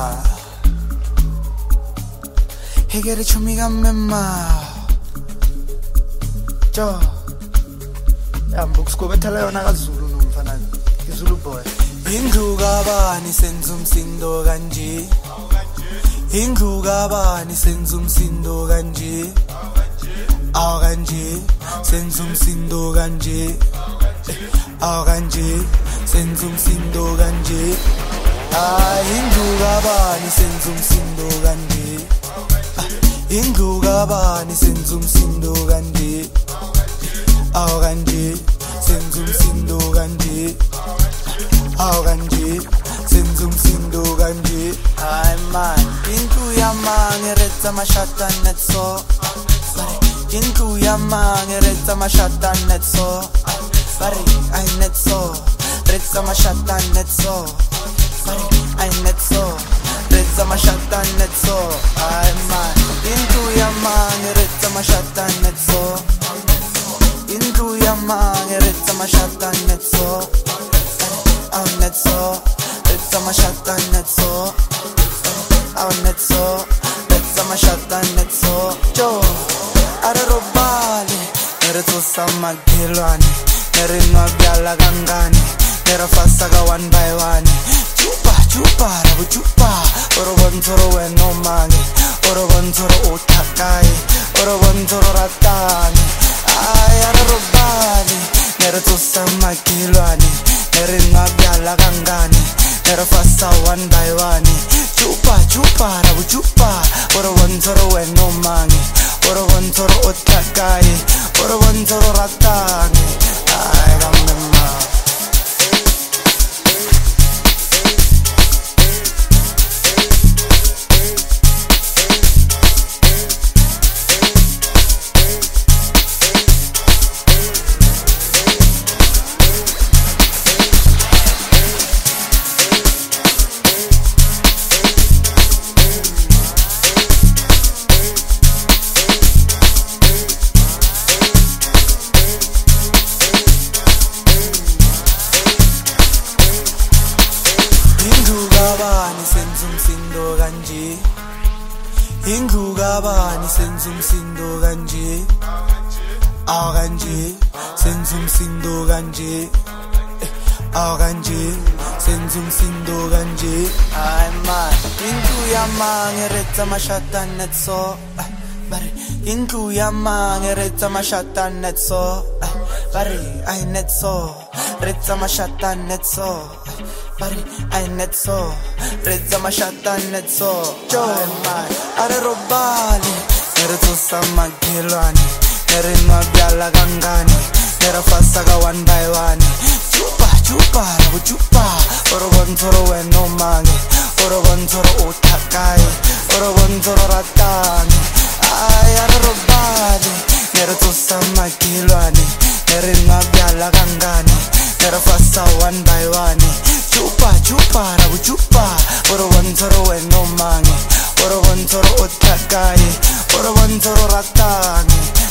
memma Hegere chumiga memma Jo Yambukskobethela yona kaZulu nomfana iZulu boy Indluka bani senza umsindo kanje Indluka bani senza umsindo kanje Aw kanje senza umsindo kanje Aw kanje senza umsindo kanje Indluka bani senza umsindo kanje Indluka bani senza umsindo kanje Aw kanje senza umsindo kanje Aw kanje senza umsindo kanje Ay man indlu yamangeretsa mashata netso Indlu yamangeretsa mashata netso Bari ay netso retsa mashata netso Bari ay netso retsa mashata netso Ay man indlu yamangeretsa mashata netso Indlu yamangeretsa mashata netso Aw netso retsa mashata netso Aw netso retsa mashata netso Jo Are robali Nere tosa magilwani Nere nwabyala gangani Nere fasaga one by one Chupa, rabu chupa Oro bantoro weno mangi Oro bantoro utakai Oro bantoro ratani Ay are robali Nere tosa magilwani Nere nwabyala gangani Nere fasa one by one Chupa, rabu chupa Oro bantoro weno mangi Oro bantoro utakai Oro bantoro ratani Ay gamema Indluka bani senza umsindo kanje Aw kanje senza umsindo kanje Aw kanje senza umsindo kanje Ay man indlu yamangeretsa mashata netso Bari indlu yamangeretsa mashata netso Bari ay netso retsa mashata netso Bari ay netso retsa mashata netso Jo man are robali Nere tosa magilwani Nere nwabyala gangani Nere fasaga one by one Chupa, rabu chupa Oro bantoro weno mangi Oro bantoro utakai Oro bantoro ratani Ay are robali Nere tosa magilwani Nere nwabyala gangani Nere fasa one by one Chupa, rabu chupa Oro bantoro weno mangi Oro bantoro utakai Oro bantoro ratani